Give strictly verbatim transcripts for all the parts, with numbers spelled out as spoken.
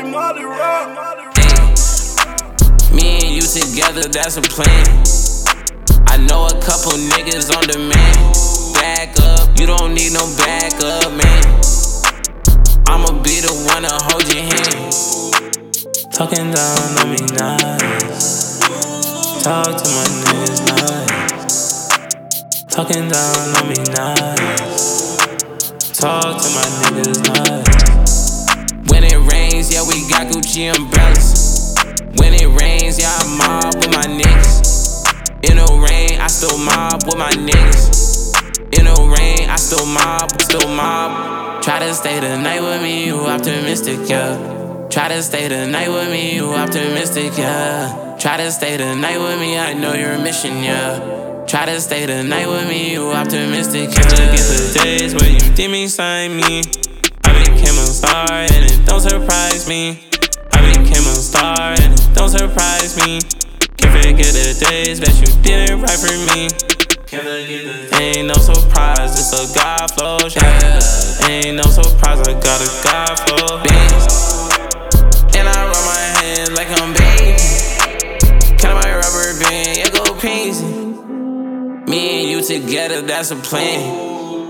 Molly Rock. Me and you together, that's a plan. I know a couple niggas on demand. Back up, you don't need no backup, man. I'ma be the one to hold your hand. Talking down on me nice. Talk to my niggas nice. Talking down on me nice. Talk to my niggas nice. When it rains, yeah, we got Gucci umbrellas. When it rains, yeah, I mob with my niggas. In the rain, I still mob with my niggas. In the rain, I still mob, still mob. Try to stay the night with me, you optimistic, yeah. Try to stay the night with me, you optimistic, yeah. Try to stay the night with me, I know you're a mission, yeah. Try to stay the night with me, you optimistic, yeah. Look at the days where you did me, sign me. I became a star and it don't surprise me. I became a star and it don't surprise me. Can't forget the days that you did it right for me. Ain't no surprise, it's a God flow, yeah. Ain't no surprise, I got a God flow, bitch. And I rub my hands like I'm baby. Count my rubber band, yeah, go crazy. Me and you together, that's a plan.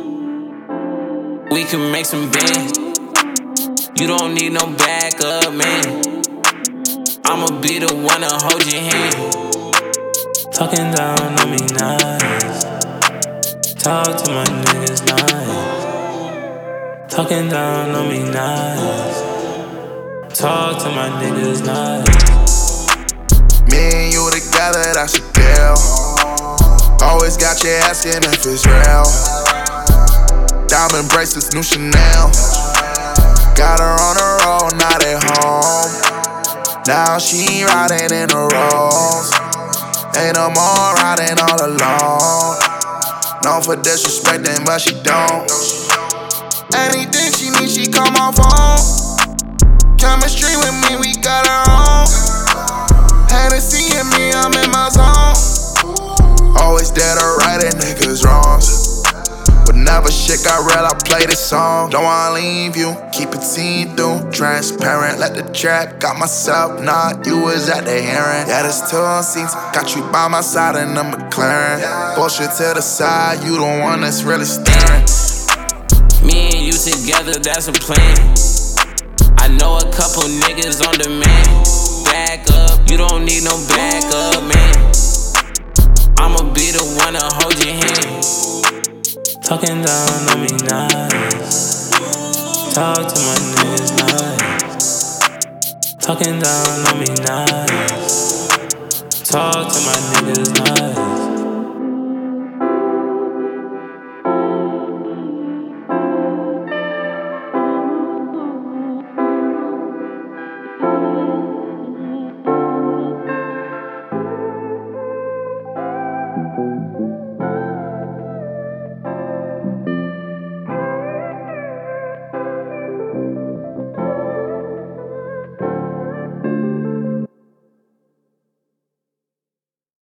We can make some bands. You don't need no backup, man. I'ma be the one to hold your hand. Talking down on me nice. Talk to my niggas nice. Talking down on me nice. Talk to my niggas nice. Me and you together, that's a deal. Always got you asking if it's real. Diamond bracelets, new Chanel. Got her on the road, not at home. Now she riding in the Rolls. Ain't no more riding all alone. Known for disrespecting, but she don't. Anything she needs, she call my phone. Chemistry with me, we got her on. Hennessy and me, I'm in my zone. Always there to right a niggas wrongs. But never shit got real, I play this song. Don't wanna leave you, keep it seen through. Transparent, let the trap, got myself, nah, you was at the hearing. Yeah, there's two seats, got you by my side in the McLaren. Bullshit to the side, you the one that's really staring. Me and you together, that's a plan. I know a couple niggas on demand. Back up, you don't need no backup, man. I'ma be the one to hold your hand. Talking down on me nice. Talk to my niggas nice. Talking down on me nice. Talk to my niggas nice.